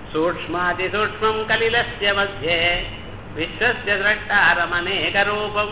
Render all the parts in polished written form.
சூக்ஷ்மாதிசூக்ஷ்மம் கலிலஸ்ய மத்யே விஸ்வஸ்ய ஸ்ரஷ்டாரமநேகரூபம்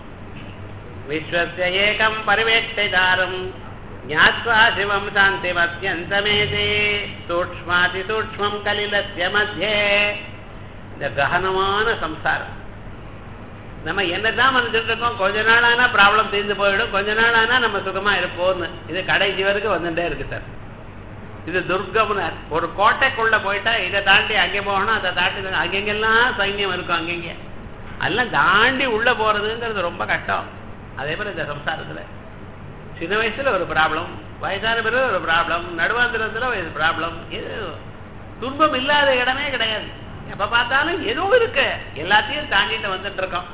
விஸ்வஸ்ய ஏகம் பரிவேஷ்டிதாரம் ஞாத்வா சிவம் சாந்திமத்யந்தமேதி. சூக்ஷ்மாதிசூக்ஷ்மம் கலிலஸ்ய மத்யே. இந்த ககனமான சம்சாரம் நம்ம என்னதான் மனுஷன் இருக்கோம், கொஞ்ச நாளானா ப்ராப்ளம் தீர்ந்து போயிடும், கொஞ்ச நாளானா நம்ம சுகமா இருப்போம்னு. இது கடைசி வரைக்கும் வந்துட்டே இருக்கு சார். இது துர்கம்னார். ஒரு கோட்டைக்குள்ள போயிட்டா இதை தாண்டி அங்கே போகணும், அதை தாண்டி அங்கெங்கெல்லாம் சைன்யம் இருக்கும், அங்கெங்க எல்லாம் தாண்டி உள்ள போறதுங்கிறது ரொம்ப கஷ்டம். அதே போல இந்த சம்சாரத்துல சின்ன வயசுல ஒரு ப்ராப்ளம், வயசான பிறகு ஒரு ப்ராப்ளம், நடுவாந்திரத்துல ஒரு ப்ராப்ளம். இது துன்பம் இல்லாத இடமே கிடையாது. எப்ப பார்த்தாலும் ஏதோ இருக்கு, எல்லாத்தையும் தாண்டிட்டு வந்துட்டு இருக்கோம்.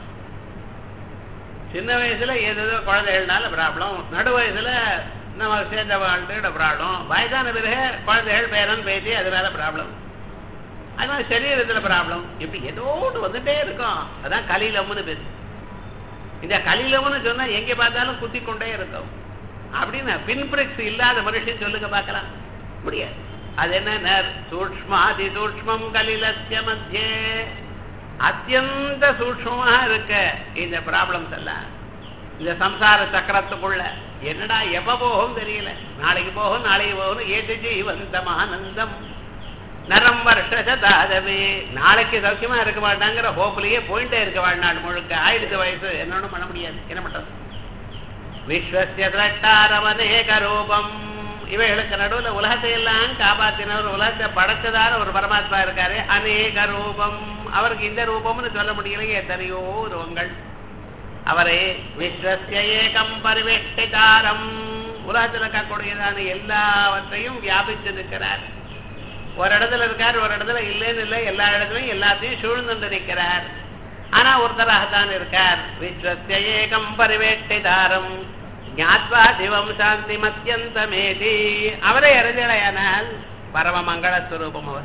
சின்ன வயசுல ஏதோ குழந்தைகள்னால ப்ராப்ளம், நடு வயசுல நம்ம சேர்ந்த வாழ்க்கையோட ப்ராப்ளம், வயதான பிறகு குழந்தைகள் பேரன் பேசி அதனால ப்ராப்ளம், அது மாதிரி சரீரத்துல ப்ராப்ளம், இப்படி ஏதோ ஒன்று வந்துட்டே இருக்கும். அதான் கலிலம்னு பேசு. இந்த கலிலம்னு சொன்னா எங்க பார்த்தாலும் குத்தி கொண்டே இருக்கும். அப்படின்னு பின்பிரிக்ஸ் இல்லாத மனுஷன் சொல்லுங்க பார்க்கலாம், முடியாது. அது என்ன, சூக்ஷ்மாதி சூக்ஷ்மம் கலிலஸ்ய மத்யே. அத்தியந்த சூக்ஷ்மமா இருக்க இந்த ப்ராப்ளம்ஸ் எல்லாம் இந்த சம்சார சக்கரத்துக்குள்ள. என்னடா எப்ப போகும் தெரியல, நாளைக்கு போகும் நாளைக்கு போகும். ஏது ஜீவந்தம் ஆனந்தம் நரம் வருஷதாதவே. நாளைக்கு சௌக்கியமா இருக்க மாட்டாங்கிற ஹோப்லயே போயிட்டே இருக்க வாழ்நாள் முழுக்க. 1000 வயசு என்னன்னு பண்ண முடியாது, என்ன பண்றது. விஸ்வஸ்ய திரஷ்டாரமநேக ரூபம். இவைகளுக்கு நடுவுல உலகத்தை எல்லாம் காப்பாத்தினவர், உலகத்தை படைச்சதான ஒரு பரமாத்மா இருக்காரு. அநேக ரூபம். அவருக்கு இந்த ரூபம்னு சொல்ல முடியலையே, எத்தனையோ ரூபங்கள். அவரை விஸ்வஸ்ய ஏகம் பரிவேஷ்டிதாரம். உலகத்தில் இருக்கக்கூடியதான எல்லாவற்றையும் வியாபித்து நிற்கிறார். ஒரு இடத்துல இருக்கார், ஒரு இடத்துல இல்லைன்னு இல்லை, எல்லா இடத்துலையும் எல்லாத்தையும் சூழ்ந்து நிற்கிறார். ஆனா ஒருத்தராகத்தான் இருக்கார். விஸ்வஸ்ய ஏகம் பரிவேஷ்டிதாரம் ஞாத்வா சிவம் சாந்தி மத்யந்தமேதி. அவரை அறிஞரையானால் பரம மங்களஸ்வரூபம் அவர்.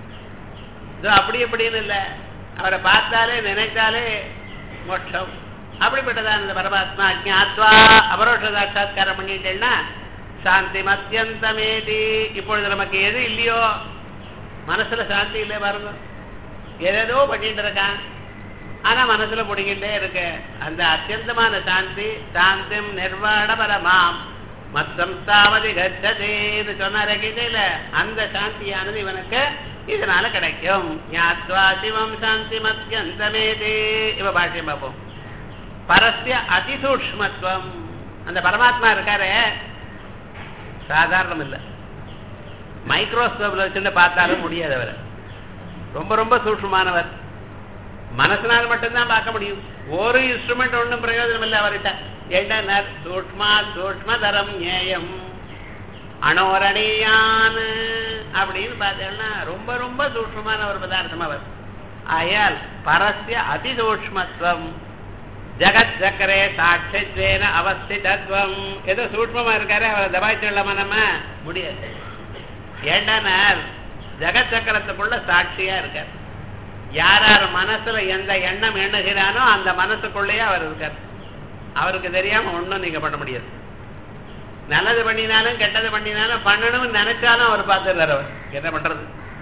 அப்படி எப்படின்னு இல்லை, அவரை பார்த்தாலே நினைத்தாலே மோட்சம். அப்படிப்பட்டதான் இந்த பரமாத்மா. ஞாத்வா அபரோஷ சாட்சாத்காரம் பண்ணிட்டேன்னா சாந்தி மத்யந்தமேதி. இப்பொழுது நமக்கு எது இல்லையோ, மனசுல சாந்தி இல்லை பாருங்க, ஏதேதோ பண்ணிட்டு இருக்கான், ஆனா மனசுல முடிக்கிட்டே இருக்கு. அந்த அத்தியந்தமான சாந்தி, சாந்திம் நிர்வாண பரமாம் மத்தம் சாவதி கச்சதேன்னு சொன்னார கீதையில, அந்த சாந்தியானது இவனுக்கு இதனால கிடைக்கும். ஞாத்வா சிவம் சாந்தி மத்யந்தமேதி. இவ பாஷ்யம் பார்ப்போம். பரஸ்ய அதிசூக்ஷ்மத்துவம். அந்த பரமாத்மா இருக்காரு, சாதாரணம் இல்லை. மைக்ரோஸ்கோப்ல வச்சுட்டு பார்த்தாலும் முடியாது. அவர் ரொம்ப ரொம்ப சூக்ஷ்மமானவர். மனசினால் மட்டும்தான் பார்க்க முடியும். ஒரு இன்ஸ்ட்ருமெண்ட் ஒன்றும் பிரயோஜனம் இல்லை அவர்கிட்ட. என்ன சூக்ஷ்மா சூக்ஷ்மதரம் ஞேயம் அணோரணியான் அப்படின்னு பார்த்தீங்கன்னா ரொம்ப ரொம்ப சூக்ஷ்மமான ஒரு பதார்த்தம் அவர். ஆயால் பரஸ்ய அதிசூக்ஷ்மத்துவம் ஜகத் சக்கரே சாட்சித்வேன அவஸ்திதத்துவம். ஏதோ சூக்ஷ்மமா இருக்காரு, அவரை தபாய்ச்சி இல்லாம நம்ம முடியாது. ஏண்டா ஜகத் சக்கரத்துக்குள்ள சாட்சியா இருக்கார். யார் யார் மனசுல எந்த எண்ணம் எண்ணுகிறானோ அந்த மனசுக்குள்ளேயே அவர் இருக்கார். அவருக்கு தெரியாம ஒன்றும் நீங்க பண்ண முடியாது. நல்லது பண்ணினாலும் கெட்டது பண்ணினாலும் பண்ணணும்னு நினைச்சாலும் அவர் பார்த்துடுறாரு. அவர் என்ன பண்றது,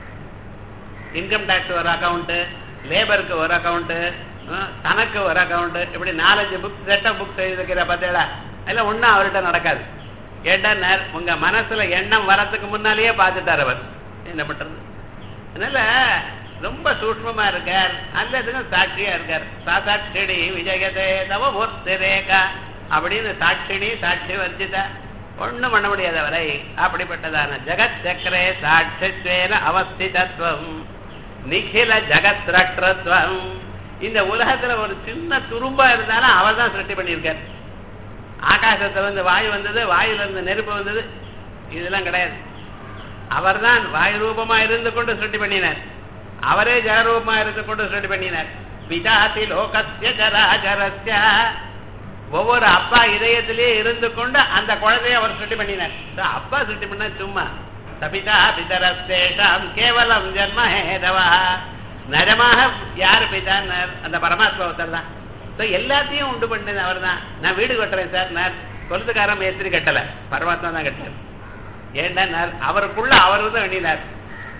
இன்கம் டாக்ஸ் ஒரு அக்கௌண்ட், லேபருக்கு ஒரு அக்கௌண்ட், தனக்கு ஒரு அக்கௌண்ட், இப்படி 4-5 புக் செட் ஆஃப் புக்ஸ் எழுதிக்கிற பார்த்தீங்களா, அதில் ஒன்றும் அவர்கிட்ட நடக்காது. கேட்டா உங்க மனசுல எண்ணம் வரத்துக்கு முன்னாலேயே பார்த்துட்டார் அவர். என்ன பண்றது. அதனால ரொம்ப சூக்ஷ்மமா இருக்கார், அல்லதுக்கும் சாட்சியா இருக்கார். சாட்சிடி விஜயதே தவ ரேகா அப்படின்னு சாட்சிடி சாட்சி வர்ஜிதா, ஒண்ணும் பண்ண முடியாது அவரை. அப்படிப்பட்டதான ஜகத் சக்கரே சாட்சித்வேன அவஸ்திதத்துவம் நிகில ஜகத் ரக்ஷத்வம். இந்த உலகத்துல ஒரு சின்ன துரும்பா இருந்தாலும் அவர் தான் சிருஷ்டி பண்ணியிருக்கார். ஆகாசத்துல இருந்து வாயு வந்தது, வாயுல இருந்து நெருப்பு வந்தது, இதெல்லாம் கிடையாது. அவர் தான் வாயு ரூபமா இருந்து கொண்டு சிருஷ்டி பண்ணினார். அவரே ஜலரூபமா இருந்து கொண்டு சிருஷ்டி பண்ணினார். பிதாதி லோகஸ்ய ஜராஜரஸ்ய. ஒவ்வொரு அப்பா இதயத்திலேயே இருந்து கொண்டு அந்த குழந்தைய அவர் சிருஷ்டி பண்ணினார். அப்பா சிருஷ்டி பண்ண சும்மா சபிதா பிதரஸ்தேஷாம் கேவலம் ஜன்ம ஹேதவா. நரமாக யாரு பிதான்னார், அந்த பரமாத்மா ஒருத்தர் தான். எல்லாத்தையும் உண்டு பண்ணது அவர் தான். நான் வீடு கட்டுறேன் சார், நான் கொலுத்துக்காரன் மேஸ்திரி கட்டல, பரமாத்மா தான் கட்டார். ஏண்டா அவருக்குள்ள அவர் தான் எண்ணினார்.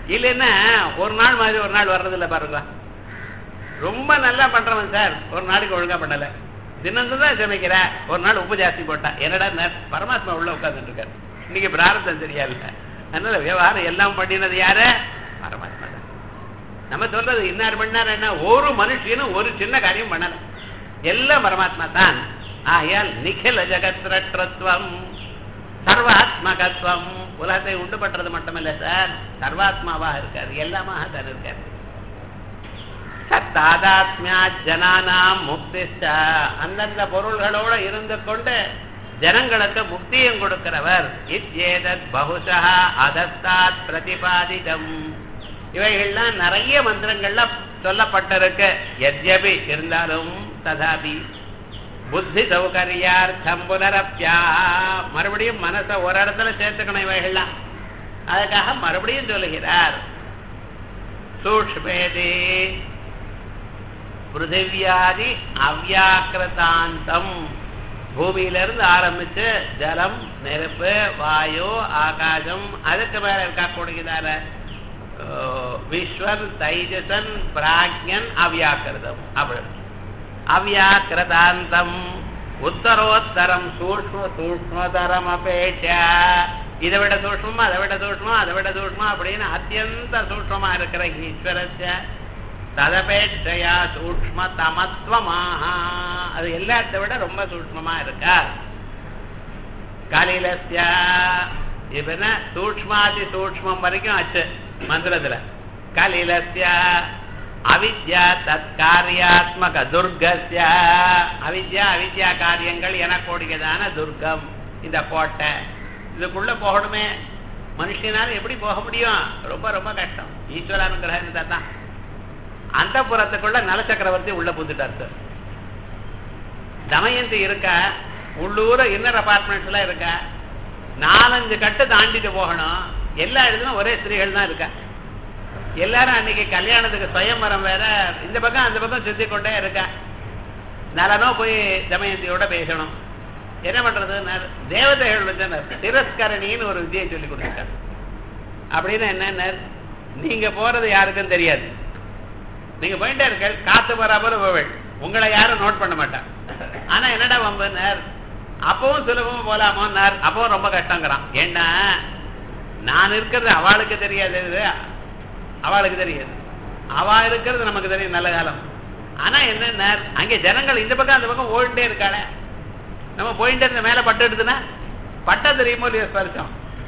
இல்லைன்னா ஒரு நாள் மாதிரி ஒரு நாள் வர்றது இல்லை பாருங்க. ரொம்ப நல்லா பண்றவன் சார் ஒரு நாளைக்கு ஒழுங்கா பண்ணல, தினம்தான் சமைக்கிற, ஒரு நாள் உப்பு ஜாஸ்தி போட்டா, என்னடா பரமாத்மா உள்ள உட்கார்ந்துட்டு இருக்காரு, இன்னைக்கு பிராரத்தம் சரியா இல்லை. அதனால விவகாரம் எல்லாம் பண்ணினது யாரு? பரமாத்மா தான். நம்ம சொல்றது இன்னார் பண்ணார் என்ன, ஒரு மனுஷனும் ஒரு சின்ன காரியம் பண்ணல, எல்லாம் பரமாத்மா தான். ஆகையால் நிகில ஜகத்ரத்வம் சர்வாத்மகத்துவம், உலகத்தை உண்டு பண்றது மட்டுமில்ல சார், சர்வாத்மாவாக இருக்காரு, எல்லாமாக தான் இருக்காரு. சத்தாதாத்மியா ஜனானாம் முக்திஷ்ட, அந்தந்த பொருள்களோட இருந்து கொண்டு ஜனங்களுக்கு முக்தியும் கொடுக்கிறவர். இத்யேதத் பகுஷா அதஸ்தாத் பிரதிபாதிதம், இவைகள்லாம் நிறைய மந்திரங்கள்ல சொல்லப்பட்டிருக்கு. யத்யபி இருந்தாலும் ததாபி புத்தி சௌகரியார்த்தம் புனரப்யா, மறுபடியும் மனசை ஒரு இடத்துல சேர்த்துக்கணும் இவைகள்லாம், அதுக்காக மறுபடியும் சொல்லுகிறார். சூக்ஷ்மேதி பிருத்திவியாதி அவ்யாக்கிருதாந்தம், பூமியிலிருந்து ஆரம்பிச்சு ஜலம், நெருப்பு, வாயு, ஆகாசம், அதுக்கு மேல இருக்கக்கூடியதான விஸ்வன், தைஜசன், பிராக்ஞன், அவ்யாக்கிருதம். அப்படி அவ்யாக்கிருதாந்தம் உத்தரோத்தரம் சூக்ஷ்ம சூக்ஷ்மதரம் அபேட்ச, இதை விட சூக்ஷ்மம், அதை விட சூக்ஷ்மம், அதை விட சூக்ஷ்மம் அப்படின்னு அத்தியந்த சூக்ஷ்மமா இருக்கிற ஈஸ்வரஸ்ய ததபேட்சையா சூக்ஷ்ம தமத்வமாக, அது எல்லாத்தை விட ரொம்ப சூக்ஷ்மமா இருக்கா. கலிலஸ்ய இப்ப சூக்ஷ்மாதி சூக்ஷ்மம் வரைக்கும் ஆச்சு மந்திரத்துல. கலிலஸ்ய அவித்யா தற்காரியாத்மக துர்கஸ்ய, அவித்யா அவித்யா காரியங்கள் எனக்கூடியதான துர்க்கம், இந்த கோட்டை, இதுக்குள்ள போகணுமே, மனுஷனால எப்படி போக முடியும்? ரொம்ப ரொம்ப கஷ்டம். ஈஸ்வரானுகிரகம் இருந்தா தான். அந்த புறத்துக்குள்ள நல சக்கரவர்த்தி உள்ள புந்துட்டார் சார். தமயந்தி இருக்க, உள்ளூர இன்னர் அபார்ட்மெண்ட்ஸ்ல இருக்க, 4-5 கட்டு தாண்டிட்டு போகணும். எல்லா இடத்துலும் ஒரே ஸ்திரீகள் தான் இருக்கா. எல்லாரும் அன்னைக்கு கல்யாணத்துக்கு சுயம்பரம் வேற, இந்த பக்கம் அந்த பக்கம் சுத்தி கொண்டே இருக்கா. நலனோ போய் தமயந்தியோட பேசணும். என்ன பண்றது? தேவதைகள் வந்து திரஸ்கரணின்னு ஒரு வித்தியை சொல்லி கொடுத்துருக்காரு. அப்படின்னு என்ன, நீங்க போறது யாருக்கும் தெரியாது, நீங்க போயிட்டே இருக்க, காத்து வராமல் போவள், உங்களை யாரும் நோட் பண்ண மாட்டான். ஆனா என்னடா வம்புனார், அப்பவும் சுலபமும் போலாமோன்னார், அப்பவும் ரொம்ப கஷ்டங்கிறான். ஏன்னா நான் இருக்கிறது அவளுக்கு தெரியாது, அவளுக்கு தெரியாது, அவ இருக்கிறது நமக்கு தெரியும் நல்ல காலம். ஆனா என்ன, அங்கே ஜனங்கள் இந்த பக்கம் அந்த பக்கம் ஓடிட்டே இருக்காள, நம்ம போயிட்டே இருந்த மேல பட்டு எடுத்துனா பட்டா தெரியுமோ இல்லையோ ஸ்பர்சம்,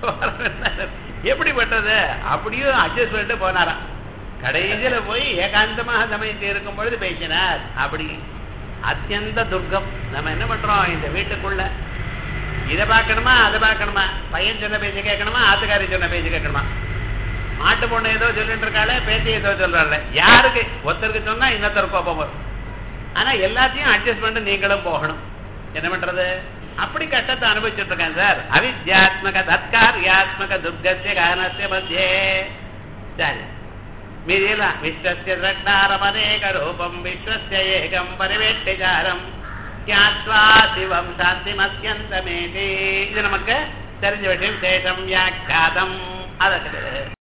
எப்படி பட்டது அப்படியும் அட்ஜஸ்ட் பண்ணிட்டு போனாராம். கடைசியில போய் ஏகாந்தமாக தமயந்தி இருக்கும் பொழுது பேசினார். அப்படி அத்தியந்த துர்க்கம். நம்ம என்ன பண்றோம், இந்த வீட்டுக்குள்ள இதை பார்க்கணுமா அதை பார்க்கணுமா, பையன் சொன்ன பேச்சு கேட்கணுமா, ஆத்துக்காரி சொன்ன பேச்சு கேட்கணுமா, மாட்டு பொண்ணு ஏதோ சொல்லிட்டு இருக்காளே, பேத்தி ஏதோ சொல்றாள், யாருக்கு ஒருத்தருக்கு சொன்னா இன்னொருத்தருக்கு கோபம் வரும். ஆனா எல்லாத்தையும் அட்ஜஸ்ட் பண்ணிட்டு நீங்களும் போகணும். என்ன பண்றது? அப்படி கஷ்டத்தை அனுபவிச்சுட்டு இருக்கேன் சார். அவித்யாத்மக தத்காரியாத்மக துர்கஸ்ய காரணஸ்ய மத்தியே. சரி, மீதியெல்லாம் விஸ்வஸ்ய சக்னாரமநேக ரூபம் விஸ்வஸ்ய ஏகம் பரிவேட்டிசாரம் ஞாத்வா சிவம் சாந்திமத்யந்தமேதி. இது நமக்கு தெரிஞ்ச விஷயம். சேஷம் வியாக்கியாதம். அதற்கு